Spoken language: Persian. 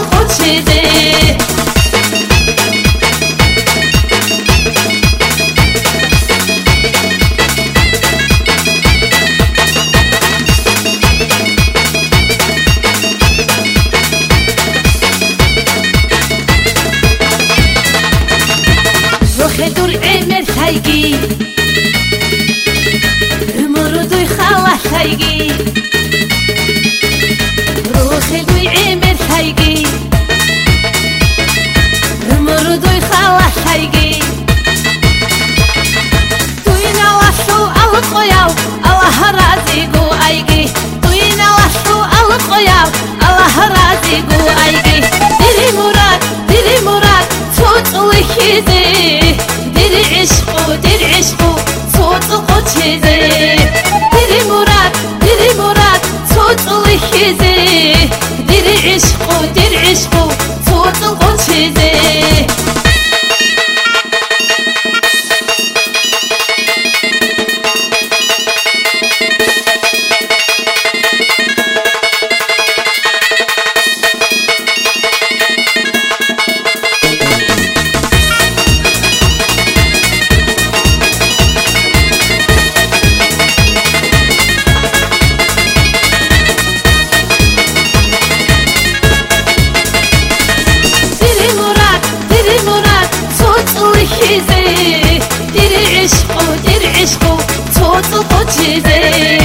چیزی روح دور عمر ثيقي عمر دوي خوا ثيقي روح دوي عمر ثيقي عمر دوي خوا ثيقي دوينا وحو القياو الله رازقو ايقي دوينا وحو القياو الله رازقو ايقي ديري مراد صوت وخيزي ديري عشقو صوت القدسي ديري مراد صوت وخيزي ديري عشقو صوت القدسي ديري عشقو صوت القدسي